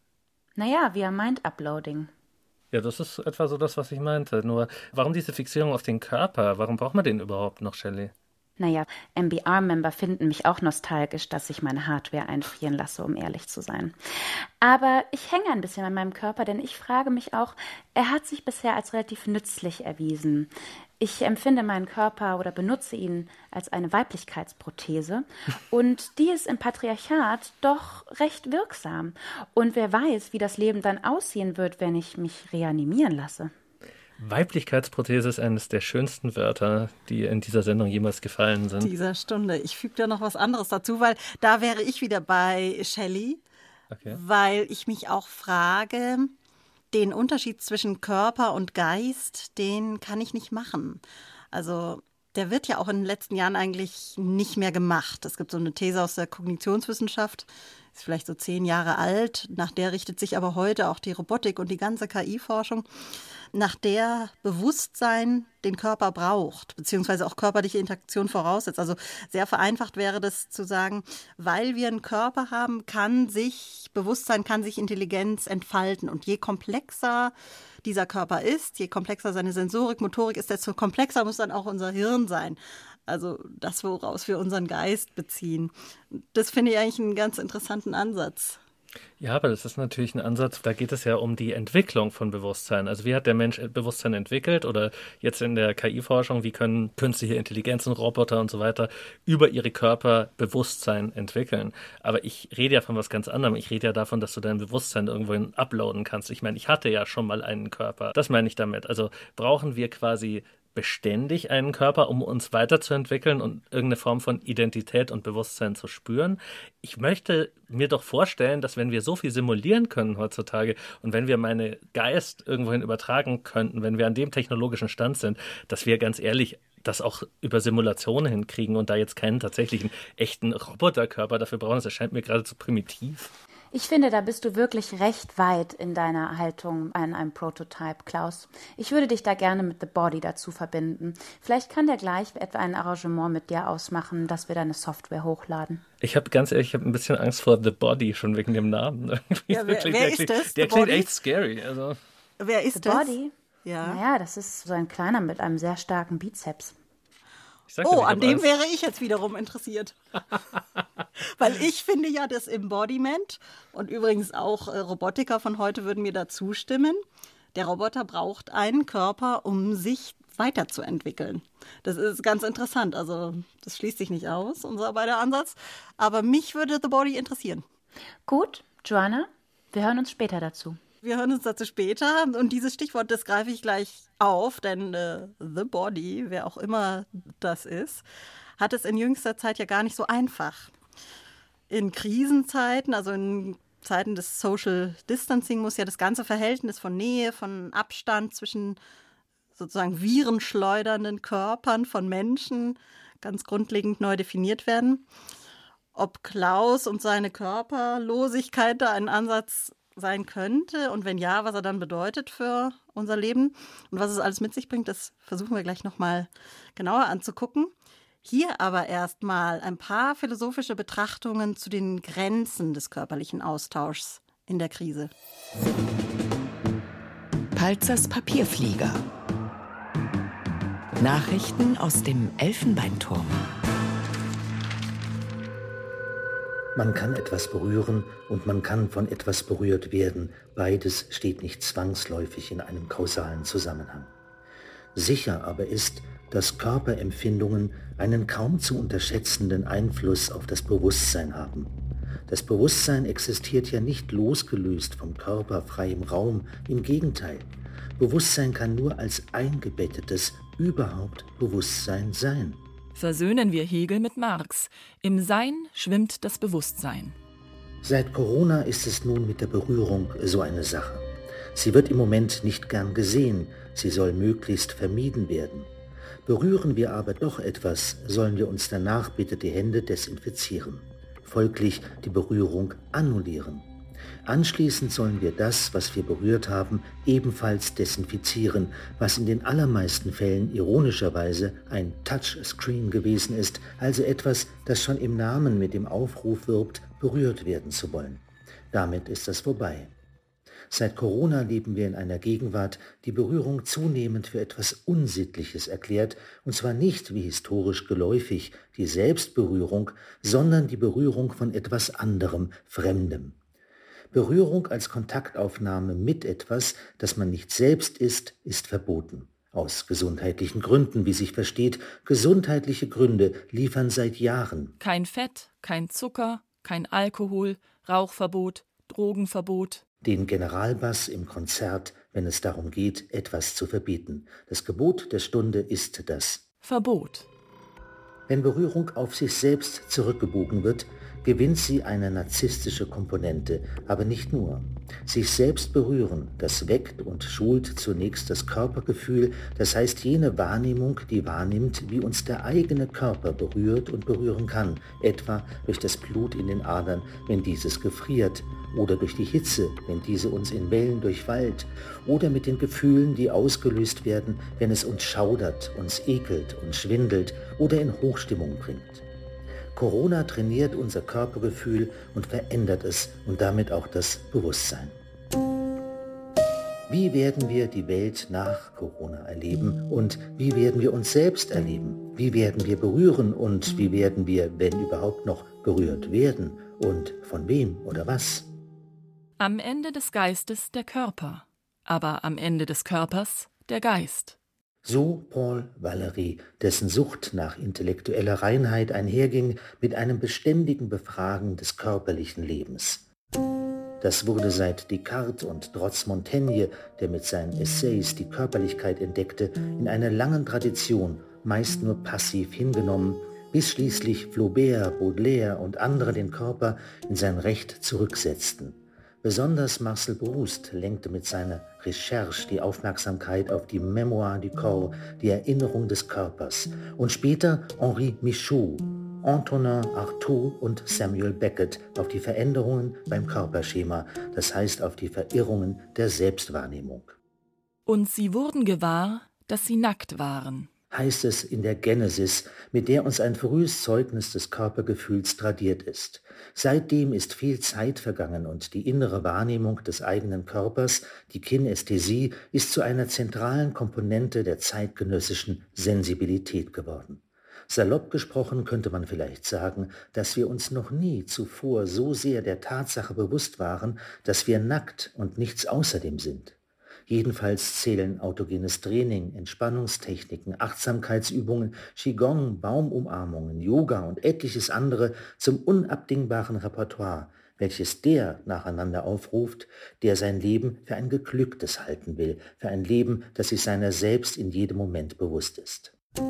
Naja, via Mind-Uploading. Ja, das ist etwa so das, was ich meinte. Nur, warum diese Fixierung auf den Körper? Warum braucht man den überhaupt noch, Shelley? Naja, M B R-Member finden mich auch nostalgisch, dass ich meine Hardware einfrieren lasse, um ehrlich zu sein. Aber ich hänge ein bisschen an meinem Körper, denn ich frage mich auch, er hat sich bisher als relativ nützlich erwiesen. Ich empfinde meinen Körper oder benutze ihn als eine Weiblichkeitsprothese und die ist im Patriarchat doch recht wirksam. Und wer weiß, wie das Leben dann aussehen wird, wenn ich mich reanimieren lasse. Weiblichkeitsprothese ist eines der schönsten Wörter, die in dieser Sendung jemals gefallen sind. Dieser Stunde. Ich füge da noch was anderes dazu, weil da wäre ich wieder bei Shelley, okay. Weil ich mich auch frage, den Unterschied zwischen Körper und Geist, den kann ich nicht machen. Also der wird ja auch in den letzten Jahren eigentlich nicht mehr gemacht. Es gibt so eine These aus der Kognitionswissenschaft, ist vielleicht so zehn Jahre alt, nach der richtet sich aber heute auch die Robotik und die ganze K I-Forschung, nach der Bewusstsein den Körper braucht, beziehungsweise auch körperliche Interaktion voraussetzt. Also sehr vereinfacht wäre das zu sagen, weil wir einen Körper haben, kann sich Bewusstsein, kann sich Intelligenz entfalten. Und je komplexer dieser Körper ist, je komplexer seine Sensorik, Motorik ist, desto komplexer muss dann auch unser Hirn sein. Also das, woraus wir unseren Geist beziehen. Das finde ich eigentlich einen ganz interessanten Ansatz. Ja, aber das ist natürlich ein Ansatz, da geht es ja um die Entwicklung von Bewusstsein. Also wie hat der Mensch Bewusstsein entwickelt oder jetzt in der K I-Forschung, wie können künstliche Intelligenzen, Roboter und so weiter über ihre Körper Bewusstsein entwickeln. Aber ich rede ja von was ganz anderem. Ich rede ja davon, dass du dein Bewusstsein irgendwohin uploaden kannst. Ich meine, ich hatte ja schon mal einen Körper. Das meine ich damit. Also brauchen wir quasi beständig einen Körper, um uns weiterzuentwickeln und irgendeine Form von Identität und Bewusstsein zu spüren. Ich möchte mir doch vorstellen, dass wenn wir so viel simulieren können heutzutage und wenn wir meinen Geist irgendwohin übertragen könnten, wenn wir an dem technologischen Stand sind, dass wir ganz ehrlich das auch über Simulationen hinkriegen und da jetzt keinen tatsächlichen echten Roboterkörper dafür brauchen. Das erscheint mir geradezu primitiv. Ich finde, da bist du wirklich recht weit in deiner Haltung an einem Prototype, Klaus. Ich würde dich da gerne mit The Body dazu verbinden. Vielleicht kann der gleich etwa ein Arrangement mit dir ausmachen, dass wir deine Software hochladen. Ich habe ganz ehrlich, ich habe ein bisschen Angst vor The Body, schon wegen dem Namen. Ja, wer, wer ist das? Der klingt echt scary. Also. Wer ist The das? Body? Ja. Naja, das ist so ein kleiner mit einem sehr starken Bizeps. Oh, an dem wäre ich jetzt wiederum interessiert. Weil ich finde ja das Embodiment und übrigens auch äh, Robotiker von heute würden mir da zustimmen. Der Roboter braucht einen Körper, um sich weiterzuentwickeln. Das ist ganz interessant. Also das schließt sich nicht aus, unser beider Ansatz. Aber mich würde The Body interessieren. Gut, Joanna, wir hören uns später dazu. Wir hören uns dazu später und dieses Stichwort, das greife ich gleich auf, denn äh, The Body, wer auch immer das ist, hat es in jüngster Zeit ja gar nicht so einfach. In Krisenzeiten, also in Zeiten des Social Distancing, muss ja das ganze Verhältnis von Nähe, von Abstand zwischen sozusagen virenschleudernden Körpern von Menschen ganz grundlegend neu definiert werden. Ob Klaus und seine Körperlosigkeit da ein Ansatz sein könnte und wenn ja, was er dann bedeutet für unser Leben und was es alles mit sich bringt, das versuchen wir gleich nochmal genauer anzugucken. Hier aber erstmal ein paar philosophische Betrachtungen zu den Grenzen des körperlichen Austauschs in der Krise. Palzers Papierflieger. Nachrichten aus dem Elfenbeinturm. Man kann etwas berühren und man kann von etwas berührt werden. Beides steht nicht zwangsläufig in einem kausalen Zusammenhang. Sicher aber ist, dass Körperempfindungen einen kaum zu unterschätzenden Einfluss auf das Bewusstsein haben. Das Bewusstsein existiert ja nicht losgelöst vom Körper frei im Raum, im Gegenteil. Bewusstsein kann nur als eingebettetes, überhaupt Bewusstsein sein. Versöhnen wir Hegel mit Marx. Im Sein schwimmt das Bewusstsein. Seit Corona ist es nun mit der Berührung so eine Sache. Sie wird im Moment nicht gern gesehen, sie soll möglichst vermieden werden. Berühren wir aber doch etwas, sollen wir uns danach bitte die Hände desinfizieren. Folglich die Berührung annullieren. Anschließend sollen wir das, was wir berührt haben, ebenfalls desinfizieren, was in den allermeisten Fällen ironischerweise ein Touchscreen gewesen ist, also etwas, das schon im Namen mit dem Aufruf wirbt, berührt werden zu wollen. Damit ist das vorbei. Seit Corona leben wir in einer Gegenwart, die Berührung zunehmend für etwas Unsittliches erklärt, und zwar nicht, wie historisch geläufig, die Selbstberührung, sondern die Berührung von etwas anderem, Fremdem. Berührung als Kontaktaufnahme mit etwas, das man nicht selbst ist, ist verboten. Aus gesundheitlichen Gründen, wie sich versteht. Gesundheitliche Gründe liefern seit Jahren kein Fett, kein Zucker, kein Alkohol, Rauchverbot, Drogenverbot. Den Generalbass im Konzert, wenn es darum geht, etwas zu verbieten. Das Gebot der Stunde ist das Verbot. Wenn Berührung auf sich selbst zurückgebogen wird, gewinnt sie eine narzisstische Komponente, aber nicht nur. Sich selbst berühren, das weckt und schult zunächst das Körpergefühl, das heißt jene Wahrnehmung, die wahrnimmt, wie uns der eigene Körper berührt und berühren kann, etwa durch das Blut in den Adern, wenn dieses gefriert, oder durch die Hitze, wenn diese uns in Wellen durchwallt, oder mit den Gefühlen, die ausgelöst werden, wenn es uns schaudert, uns ekelt und schwindelt oder in Hochstimmung bringt. Corona trainiert unser Körpergefühl und verändert es und damit auch das Bewusstsein. Wie werden wir die Welt nach Corona erleben und wie werden wir uns selbst erleben? Wie werden wir berühren und wie werden wir, wenn überhaupt noch, berührt werden und von wem oder was? Am Ende des Geistes der Körper, aber am Ende des Körpers der Geist. So Paul Valéry, dessen Sucht nach intellektueller Reinheit einherging mit einem beständigen Befragen des körperlichen Lebens. Das wurde seit Descartes und trotz Montaigne, der mit seinen Essays die Körperlichkeit entdeckte, in einer langen Tradition meist nur passiv hingenommen, bis schließlich Flaubert, Baudelaire und andere den Körper in sein Recht zurücksetzten. Besonders Marcel Proust lenkte mit seiner Recherche die Aufmerksamkeit auf die Mémoire du Corps, die Erinnerung des Körpers, und später Henri Michaud, Antonin Artaud und Samuel Beckett auf die Veränderungen beim Körperschema, das heißt auf die Verirrungen der Selbstwahrnehmung. Und sie wurden gewahr, dass sie nackt waren, heißt es in der Genesis, mit der uns ein frühes Zeugnis des Körpergefühls tradiert ist. Seitdem ist viel Zeit vergangen und die innere Wahrnehmung des eigenen Körpers, die Kinästhesie, ist zu einer zentralen Komponente der zeitgenössischen Sensibilität geworden. Salopp gesprochen könnte man vielleicht sagen, dass wir uns noch nie zuvor so sehr der Tatsache bewusst waren, dass wir nackt und nichts außerdem sind. Jedenfalls zählen autogenes Training, Entspannungstechniken, Achtsamkeitsübungen, Qigong, Baumumarmungen, Yoga und etliches andere zum unabdingbaren Repertoire, welches der nacheinander aufruft, der sein Leben für ein geglücktes halten will, für ein Leben, das sich seiner selbst in jedem Moment bewusst ist.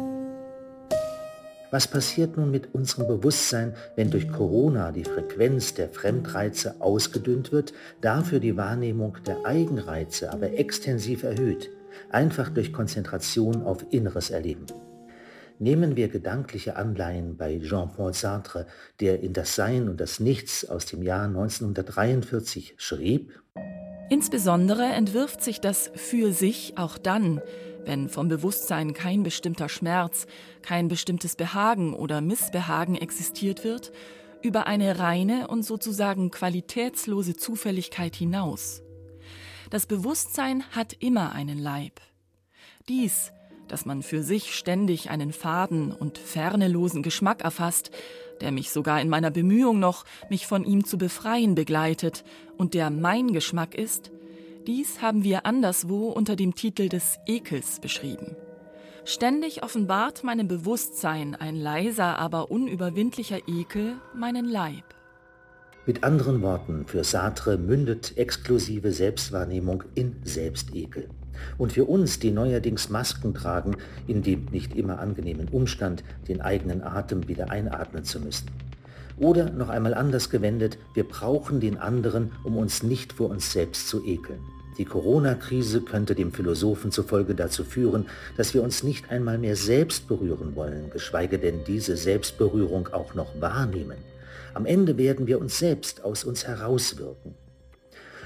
Was passiert nun mit unserem Bewusstsein, wenn durch Corona die Frequenz der Fremdreize ausgedünnt wird, dafür die Wahrnehmung der Eigenreize aber extensiv erhöht, einfach durch Konzentration auf inneres Erleben? Nehmen wir gedankliche Anleihen bei Jean-Paul Sartre, der in Das Sein und das Nichts aus dem Jahr neunzehnhundertdreiundvierzig schrieb: Insbesondere entwirft sich das für sich auch dann, wenn vom Bewusstsein kein bestimmter Schmerz, kein bestimmtes Behagen oder Missbehagen existiert wird, über eine reine und sozusagen qualitätslose Zufälligkeit hinaus. Das Bewusstsein hat immer einen Leib. Dies, dass man für sich ständig einen faden und fernelosen Geschmack erfasst, der mich sogar in meiner Bemühung noch, mich von ihm zu befreien, begleitet und der mein Geschmack ist, dies haben wir anderswo unter dem Titel des Ekels beschrieben. Ständig offenbart meinem Bewusstsein ein leiser, aber unüberwindlicher Ekel meinen Leib. Mit anderen Worten, für Sartre mündet exklusive Selbstwahrnehmung in Selbstekel. Und für uns, die neuerdings Masken tragen, in dem nicht immer angenehmen Umstand, den eigenen Atem wieder einatmen zu müssen. Oder noch einmal anders gewendet, wir brauchen den anderen, um uns nicht vor uns selbst zu ekeln. Die Corona-Krise könnte dem Philosophen zufolge dazu führen, dass wir uns nicht einmal mehr selbst berühren wollen, geschweige denn diese Selbstberührung auch noch wahrnehmen. Am Ende werden wir uns selbst aus uns herauswirken.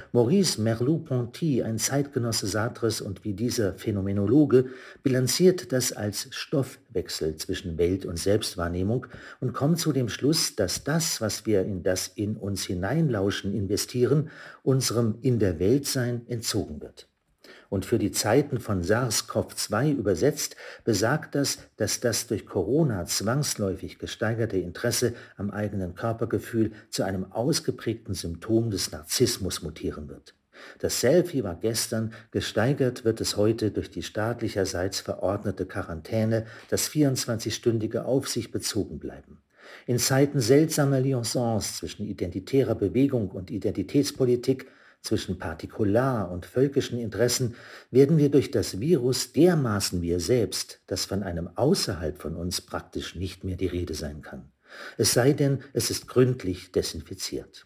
Maurice Merleau-Ponty, ein Zeitgenosse Sartres und wie dieser Phänomenologe, bilanziert das als Stoffwechsel zwischen Welt- und Selbstwahrnehmung und kommt zu dem Schluss, dass das, was wir in das in uns hineinlauschen investieren, unserem In-der-Welt-Sein entzogen wird. Und für die Zeiten von SARS-C o V zwei übersetzt, besagt das, dass das durch Corona zwangsläufig gesteigerte Interesse am eigenen Körpergefühl zu einem ausgeprägten Symptom des Narzissmus mutieren wird. Das Selfie war gestern, gesteigert wird es heute durch die staatlicherseits verordnete Quarantäne, das vierundzwanzigstündige Auf sich bezogen bleiben. In Zeiten seltsamer Liaisons zwischen identitärer Bewegung und Identitätspolitik, zwischen Partikular- und völkischen Interessen, werden wir durch das Virus dermaßen wir selbst, dass von einem außerhalb von uns praktisch nicht mehr die Rede sein kann. Es sei denn, es ist gründlich desinfiziert.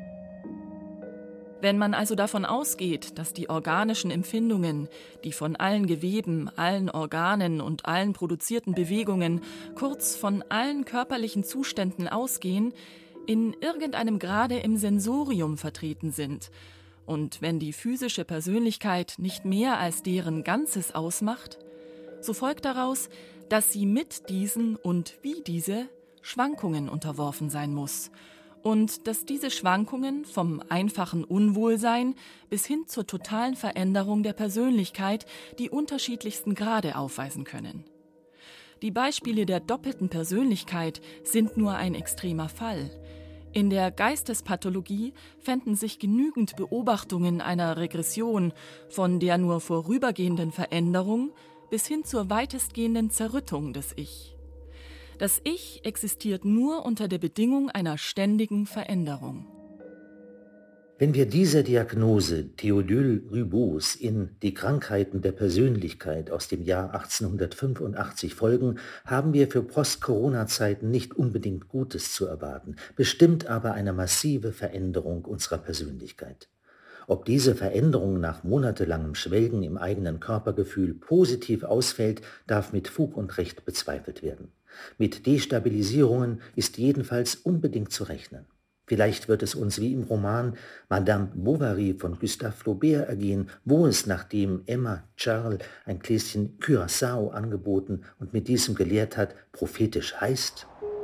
Wenn man also davon ausgeht, dass die organischen Empfindungen, die von allen Geweben, allen Organen und allen produzierten Bewegungen, kurz von allen körperlichen Zuständen ausgehen, in irgendeinem Grade im Sensorium vertreten sind, und wenn die physische Persönlichkeit nicht mehr als deren Ganzes ausmacht, so folgt daraus, dass sie mit diesen und wie diese Schwankungen unterworfen sein muss und dass diese Schwankungen vom einfachen Unwohlsein bis hin zur totalen Veränderung der Persönlichkeit die unterschiedlichsten Grade aufweisen können. Die Beispiele der doppelten Persönlichkeit sind nur ein extremer Fall. In der Geistespathologie fänden sich genügend Beobachtungen einer Regression von der nur vorübergehenden Veränderung bis hin zur weitestgehenden Zerrüttung des Ich. Das Ich existiert nur unter der Bedingung einer ständigen Veränderung. Wenn wir dieser Diagnose Théodule Ribos in Die Krankheiten der Persönlichkeit aus dem Jahr achtzehnhundertfünfundachtzig folgen, haben wir für Post-Corona-Zeiten nicht unbedingt Gutes zu erwarten, bestimmt aber eine massive Veränderung unserer Persönlichkeit. Ob diese Veränderung nach monatelangem Schwelgen im eigenen Körpergefühl positiv ausfällt, darf mit Fug und Recht bezweifelt werden. Mit Destabilisierungen ist jedenfalls unbedingt zu rechnen. Vielleicht wird es uns wie im Roman Madame Bovary von Gustave Flaubert ergehen, wo es, nachdem Emma Charles ein Gläschen Curaçao angeboten und mit diesem gelehrt hat, prophetisch heißt: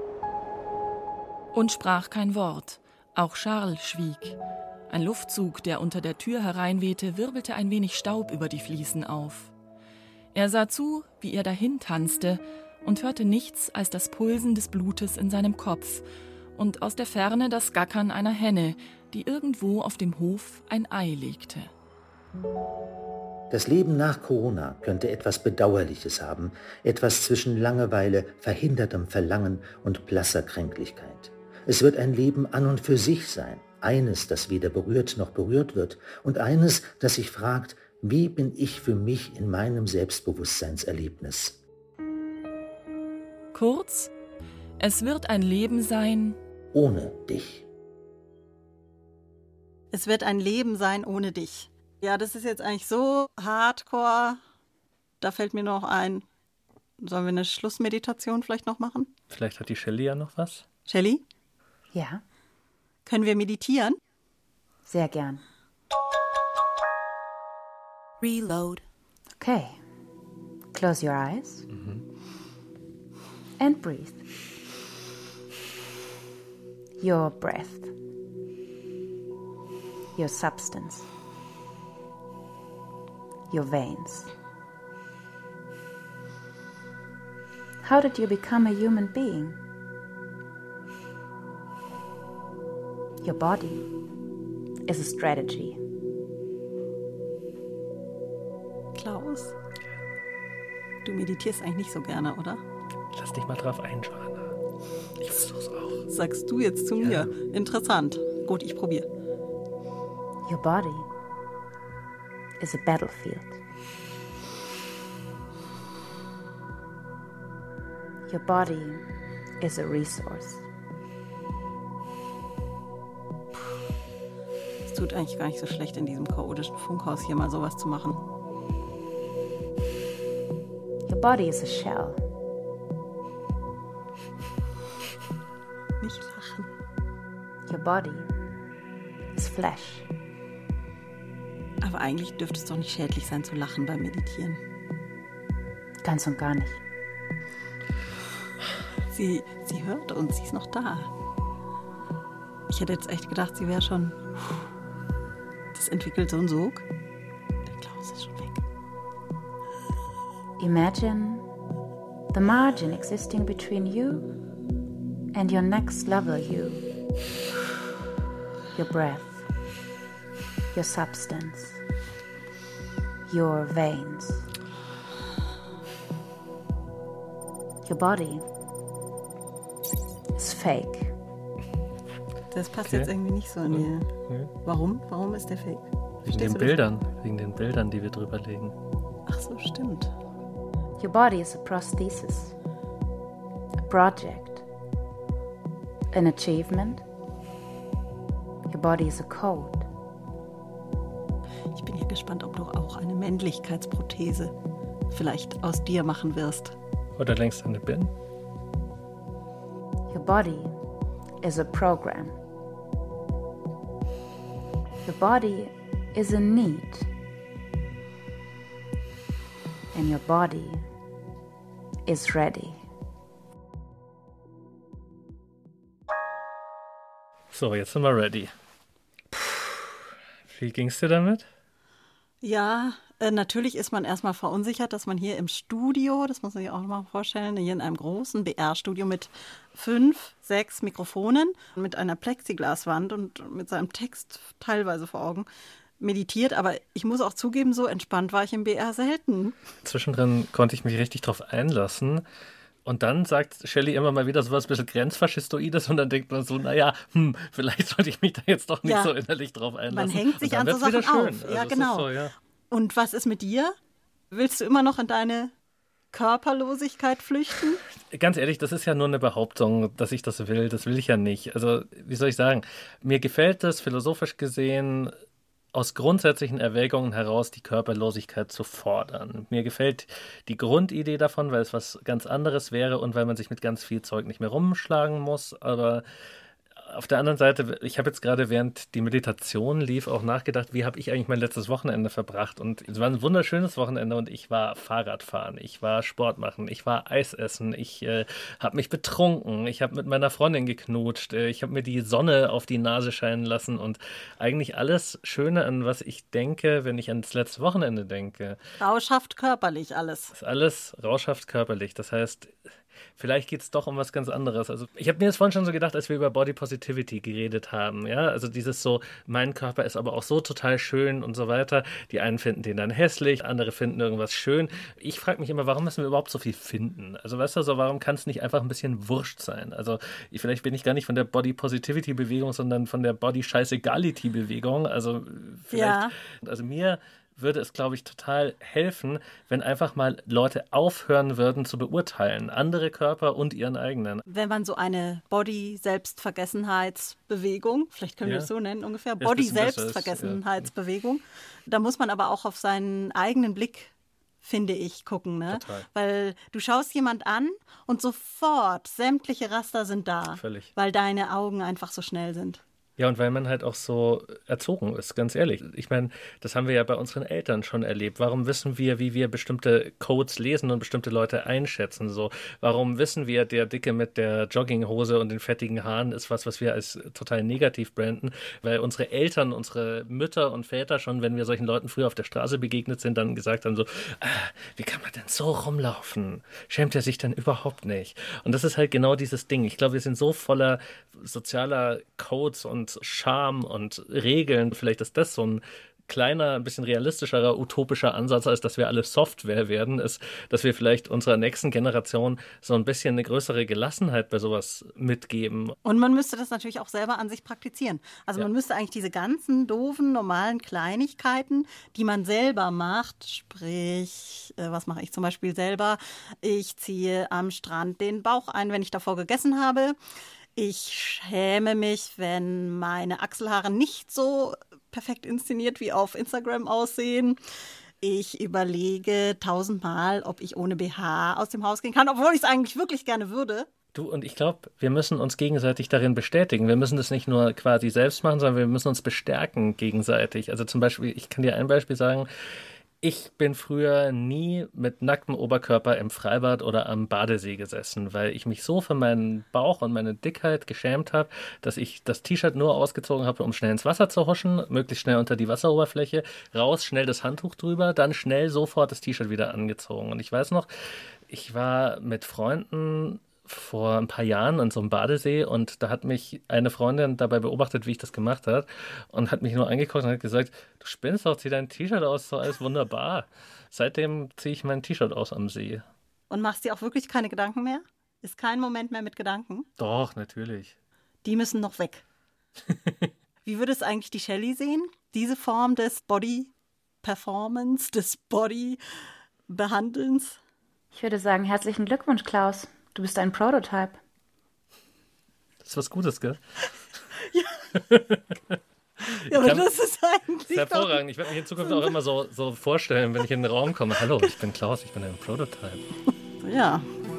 Und sprach kein Wort. Auch Charles schwieg. Ein Luftzug, der unter der Tür hereinwehte, wirbelte ein wenig Staub über die Fliesen auf. Er sah zu, wie er dahin tanzte, und hörte nichts als das Pulsen des Blutes in seinem Kopf und aus der Ferne das Gackern einer Henne, die irgendwo auf dem Hof ein Ei legte. Das Leben nach Corona könnte etwas Bedauerliches haben, etwas zwischen Langeweile, verhindertem Verlangen und blasser Kränklichkeit. Es wird ein Leben an und für sich sein, eines, das weder berührt noch berührt wird, und eines, das sich fragt, wie bin ich für mich in meinem Selbstbewusstseinserlebnis? Kurz, es wird ein Leben sein ohne dich. Es wird ein Leben sein ohne dich. Ja, das ist jetzt eigentlich so hardcore. Da fällt mir noch ein, sollen wir eine Schlussmeditation vielleicht noch machen? Vielleicht hat die Shelley ja noch was. Shelley? Ja. Können wir meditieren? Sehr gern. Reload. Okay. Close your eyes. Mhm. And breathe. Your breath. Your substance. Your veins. How did you become a human being? Your body is a strategy. Klaus, du meditierst eigentlich nicht so gerne, oder? Lass dich mal drauf ein, Johanna. Ich versuch's auch. Sagst du jetzt zu ja. mir? Interessant. Gut, ich probiere. Your body is a battlefield. Your body is a resource. Es tut eigentlich gar nicht so schlecht, in diesem chaotischen Funkhaus hier mal sowas zu machen. Your body is a shell. Nicht lachen. Your body is flesh. Aber eigentlich dürfte es doch nicht schädlich sein, zu lachen beim Meditieren. Ganz und gar nicht. Sie, sie hört uns, sie ist noch da. Ich hätte jetzt echt gedacht, sie wäre schon... Das entwickelt so einen Sog. Der Klaus ist schon weg. Imagine the margin existing between you and your next level you. Your breath, your substance, your veins, your body is fake. Das passt Okay. jetzt irgendwie nicht so an dir. Ja. Warum? Warum ist der fake? Wegen Verstehst den du das? Bildern, wegen den Bildern, die wir drüber legen. Ach so, stimmt. Your body is a prosthesis, a project, an achievement. Your body is a code. Ich bin ja gespannt, ob du auch eine Männlichkeitsprothese vielleicht aus dir machen wirst. Oder längst eine bin. Your body is a program. Your body is a need. And your body is ready. So, jetzt sind wir ready. Puh, wie ging's dir damit? Ja, äh, natürlich ist man erstmal verunsichert, dass man hier im Studio, das muss man sich auch mal vorstellen, hier in einem großen B R-Studio mit fünf, sechs Mikrofonen, mit einer Plexiglaswand und mit seinem Text teilweise vor Augen meditiert. Aber ich muss auch zugeben, so entspannt war ich im B R selten. Zwischendrin konnte ich mich richtig drauf einlassen. Und dann sagt Shelley immer mal wieder so was ein bisschen Grenzfaschistoides und dann denkt man so, naja, hm, vielleicht sollte ich mich da jetzt doch nicht Ja. so innerlich drauf einlassen. Man hängt sich und an dann so wird's Sachen wieder auf. schön. Ja, Also es ist genau. So, ja. Und was ist mit dir? Willst du immer noch in deine Körperlosigkeit flüchten? Ganz ehrlich, das ist ja nur eine Behauptung, dass ich das will. Das will ich ja nicht. Also, wie soll ich sagen? Mir gefällt es, philosophisch gesehen, aus grundsätzlichen Erwägungen heraus die Körperlosigkeit zu fordern. Mir gefällt die Grundidee davon, weil es was ganz anderes wäre und weil man sich mit ganz viel Zeug nicht mehr rumschlagen muss. Aber auf der anderen Seite, ich habe jetzt gerade, während die Meditation lief, auch nachgedacht, wie habe ich eigentlich mein letztes Wochenende verbracht. Und es war ein wunderschönes Wochenende und ich war Fahrradfahren, ich war Sport machen, ich war Eis essen, ich äh, habe mich betrunken, ich habe mit meiner Freundin geknutscht, äh, ich habe mir die Sonne auf die Nase scheinen lassen und eigentlich alles Schöne, an was ich denke, wenn ich ans letzte Wochenende denke. Rauschhaft körperlich alles. Ist alles rauschhaft körperlich. Das heißt, vielleicht geht es doch um was ganz anderes. Also ich habe mir das vorhin schon so gedacht, als wir über Body Positivity geredet haben. Ja, also dieses so, mein Körper ist aber auch so total schön und so weiter. Die einen finden den dann hässlich, andere finden irgendwas schön. Ich frage mich immer, warum müssen wir überhaupt so viel finden? Also weißt du, so, warum kann es nicht einfach ein bisschen wurscht sein? Also ich, vielleicht bin ich gar nicht von der Body Positivity Bewegung, sondern von der Body Scheißegality Bewegung. Also vielleicht, Ja. also mir würde es, glaube ich, total helfen, wenn einfach mal Leute aufhören würden zu beurteilen. Andere Körper und ihren eigenen. Wenn man so eine Body-Selbstvergessenheitsbewegung, vielleicht können wir Ja. das so nennen ungefähr, Ja, ist ein bisschen besser, ist, Body-Selbstvergessenheitsbewegung, da muss man aber auch auf seinen eigenen Blick, finde ich, gucken. Ne? Total. Weil du schaust jemand an und sofort sämtliche Raster sind da, Völlig. weil deine Augen einfach so schnell sind. Ja, und weil man halt auch so erzogen ist, ganz ehrlich. Ich meine, das haben wir ja bei unseren Eltern schon erlebt. Warum wissen wir, wie wir bestimmte Codes lesen und bestimmte Leute einschätzen? So, warum wissen wir, der Dicke mit der Jogginghose und den fettigen Haaren ist was, was wir als total negativ branden? Weil unsere Eltern, unsere Mütter und Väter schon, wenn wir solchen Leuten früher auf der Straße begegnet sind, dann gesagt haben so, ah, wie kann man denn so rumlaufen? Schämt er sich denn überhaupt nicht? Und das ist halt genau dieses Ding. Ich glaube, wir sind so voller sozialer Codes und Charme und Regeln. Vielleicht ist das so ein kleiner, ein bisschen realistischerer, utopischer Ansatz, als dass wir alle Software werden, ist, dass wir vielleicht unserer nächsten Generation so ein bisschen eine größere Gelassenheit bei sowas mitgeben. Und man müsste das natürlich auch selber an sich praktizieren. Also Ja. man müsste eigentlich diese ganzen doofen, normalen Kleinigkeiten, die man selber macht, sprich, äh, was mache ich zum Beispiel selber? Ich ziehe am Strand den Bauch ein, wenn ich davor gegessen habe. Ich schäme mich, wenn meine Achselhaare nicht so perfekt inszeniert wie auf Instagram aussehen. Ich überlege tausendmal, ob ich ohne B H aus dem Haus gehen kann, obwohl ich es eigentlich wirklich gerne würde. Du, und ich glaube, wir müssen uns gegenseitig darin bestätigen. Wir müssen das nicht nur quasi selbst machen, sondern wir müssen uns bestärken gegenseitig. Also zum Beispiel, ich kann dir ein Beispiel sagen, ich bin früher nie mit nacktem Oberkörper im Freibad oder am Badesee gesessen, weil ich mich so für meinen Bauch und meine Dickheit geschämt habe, dass ich das T-Shirt nur ausgezogen habe, um schnell ins Wasser zu huschen, möglichst schnell unter die Wasseroberfläche, raus, schnell das Handtuch drüber, dann schnell sofort das T-Shirt wieder angezogen. Und ich weiß noch, ich war mit Freunden vor ein paar Jahren an so einem Badesee und da hat mich eine Freundin dabei beobachtet, wie ich das gemacht habe und hat mich nur angeguckt und hat gesagt, du spinnst doch, zieh dein T-Shirt aus, so alles wunderbar. Seitdem ziehe ich mein T-Shirt aus am See. Und machst dir auch wirklich keine Gedanken mehr? Ist kein Moment mehr mit Gedanken? Doch, natürlich. Die müssen noch weg. Wie würde es eigentlich die Shelley sehen? Diese Form des Body Performance, des Body Behandelns? Ich würde sagen, herzlichen Glückwunsch, Klaus. Du bist ein Prototype. Das ist was Gutes, gell? Ja. Ja, aber das ist eigentlich. Das ist hervorragend. Ich werde mich in Zukunft auch immer so, so vorstellen, wenn ich in den Raum komme. Hallo, ich bin Klaus, ich bin ein Prototype. Ja.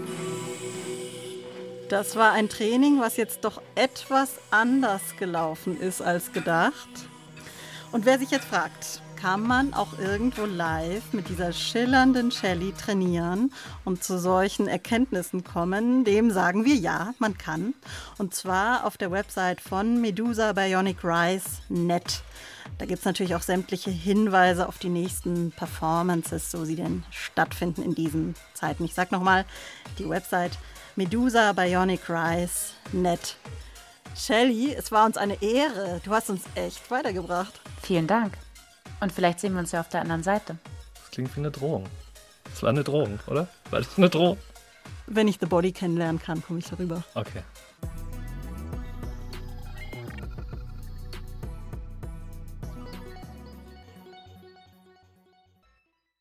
Das war ein Training, was jetzt doch etwas anders gelaufen ist als gedacht. Und wer sich jetzt fragt, kann man auch irgendwo live mit dieser schillernden Shelley trainieren und zu solchen Erkenntnissen kommen? Dem sagen wir ja, man kann. Und zwar auf der Website von Medusa Bionic Rise Punkt net. Da gibt es natürlich auch sämtliche Hinweise auf die nächsten Performances, so sie denn stattfinden in diesen Zeiten. Ich sage nochmal, die Website Medusa Bionic Rise Punkt net. Shelley, es war uns eine Ehre. Du hast uns echt weitergebracht. Vielen Dank. Und vielleicht sehen wir uns ja auf der anderen Seite. Das klingt wie eine Drohung. Das war eine Drohung, oder? War das eine Drohung? Wenn ich The Body kennenlernen kann, komme ich darüber. Okay.